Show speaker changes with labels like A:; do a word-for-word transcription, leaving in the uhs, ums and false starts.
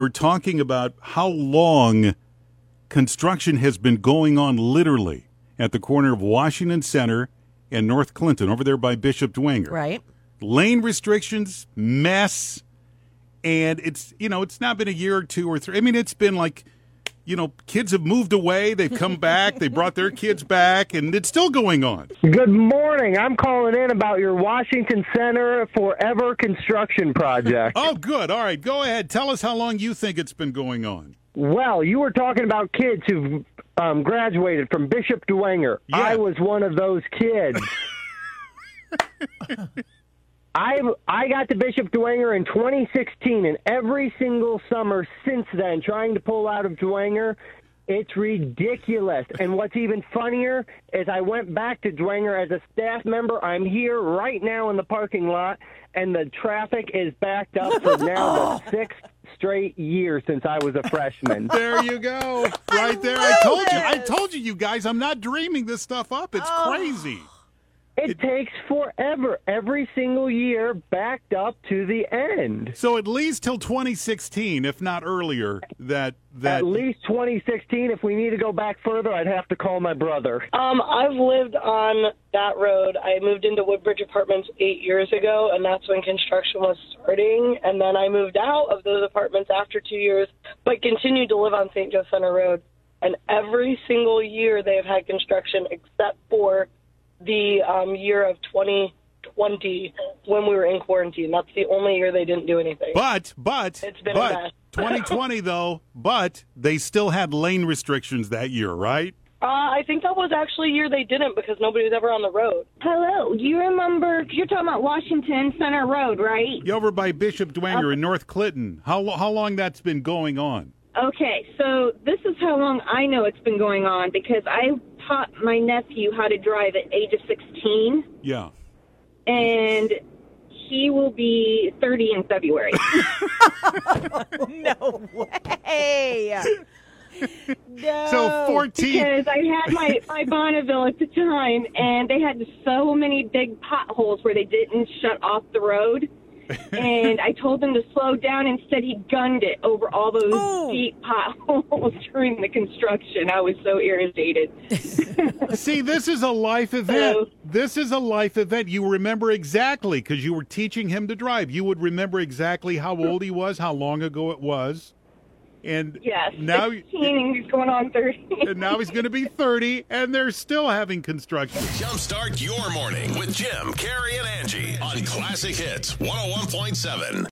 A: We're talking about how long construction has been going on literally at the corner of Washington Center and North Clinton, over there by Bishop Dwenger.
B: Right.
A: Lane restrictions, mess, and it's, you know, it's not been a year or two or three. I mean, it's been like, you know, kids have moved away, they've come back, they brought their kids back, and it's still going on.
C: Good morning. I'm calling in about your Washington Center Forever construction project.
A: Oh, good. All right, go ahead. Tell us how long you think it's been going on.
C: Well, you were talking about kids who've um, graduated from Bishop Dwenger.
A: Yeah.
C: I was one of those kids. I I got to Bishop Dwenger in twenty sixteen, and every single summer since then, trying to pull out of Dwenger, it's ridiculous. And what's even funnier is I went back to Dwenger as a staff member. I'm here right now in the parking lot, and the traffic is backed up for now the sixth straight year since I was a freshman.
A: There you go. Right
B: I
A: there. I
B: love
A: told you. I
B: this.
A: told you, you guys, I'm not dreaming this stuff up. It's
B: Oh.
A: crazy.
C: It, it takes forever, every single year, backed up to the end.
A: So at least till twenty sixteen, if not earlier, that that
C: At least twenty sixteen. If we need to go back further, I'd have to call my brother.
D: Um, I've lived on that road. I moved into Woodbridge Apartments eight years ago, and that's when construction was starting. And then I moved out of those apartments after two years, but continued to live on Saint Joe Center Road. And every single year they've had construction except for the um, year of twenty twenty when we were in quarantine. That's the only year they didn't do anything.
A: But, but,
D: It's been a
A: but,
D: mess.
A: twenty twenty, though, but they still had lane restrictions that year, right?
D: Uh, I think that was actually a year they didn't because nobody was ever on the road.
E: Hello, do you remember, you're talking about Washington Center Road, right?
A: You over by Bishop Dwenger in North Clinton. How, lo- how long that's been going on?
E: Okay, so this is how long I know it's been going on because I taught my nephew how to drive at age of sixteen,
A: Yeah.
E: and he will be thirty in February.
B: No way. No.
A: So fourteen.
E: Because I had my, my Bonneville at the time, and they had so many big potholes where they didn't shut off the road. And I told them to slow down. Instead, he gunned it over all those
B: Ooh.
E: deep potholes during the construction. I was so irritated.
A: See, this is a life event.
E: Hello.
A: This is a life event. You remember exactly because you were teaching him to drive. You would remember exactly how old he was, how long ago it was. And
E: Yes,
A: now,
E: sixteen and he's going on thirty.
A: and now he's going to be thirty, and they're still having construction.
F: Jumpstart your morning with Jim, Carrie, and Angie on Classic Hits one oh one point seven.